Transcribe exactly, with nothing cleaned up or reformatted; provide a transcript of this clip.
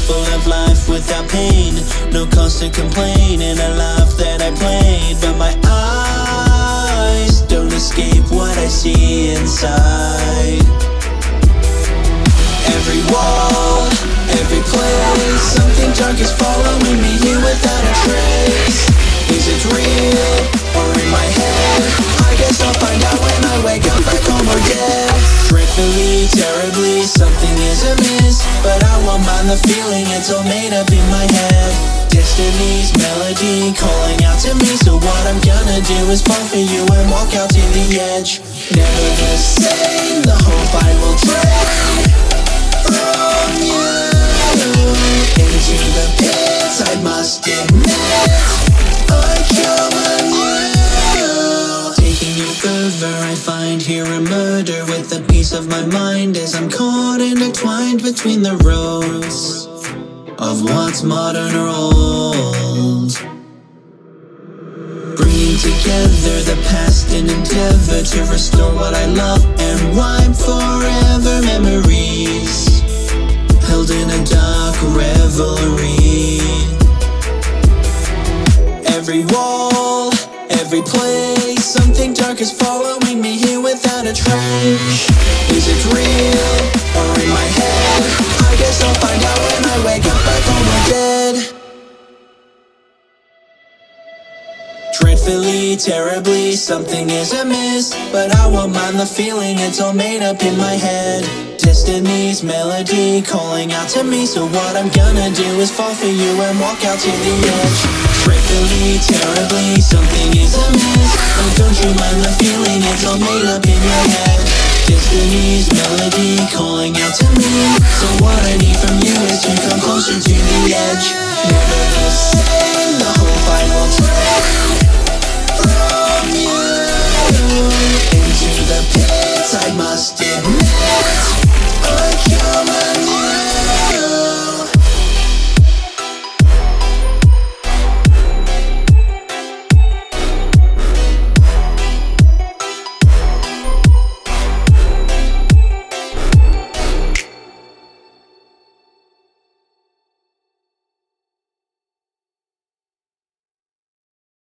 full of life without pain. No cause to complain in a life that I played. But my eyes don't escape what I see inside. Every wall, every place, something dark is following me here without a trace. Is it real or in my head? I guess I'll find out when I wake up back home or dead. Dreadfully, terribly, something is amiss, but I won't mind the feeling, it's all made up in my head. Destiny's melody calling out to me, so what I'm gonna do is fall for you and walk out to the edge. Never the same, the hope I will trade from you into the pits. I must admit I come anew. Taking you further, I find here a murder with a piece of my mind as I'm caught intertwined between the roads of what's modern or old. Bringing together the past in endeavor to restore what I love and wipe forever memories held in a dark revelry. Every wall, every place, something dark is following me here without a trace. Is it real or in my head? I guess I'll find out when I wake up back home or dead. Dreadfully, terribly, something is amiss, but I won't mind the feeling, it's all made up in my head. Destiny's melody calling out to me, so what I'm gonna do is fall for you and walk out to the edge. Dreadfully, terribly, something is amiss, but don't you mind the feeling, it's all made up in your head. Destiny's melody calling out to me, so what I need from you is to come closer to the edge. Never the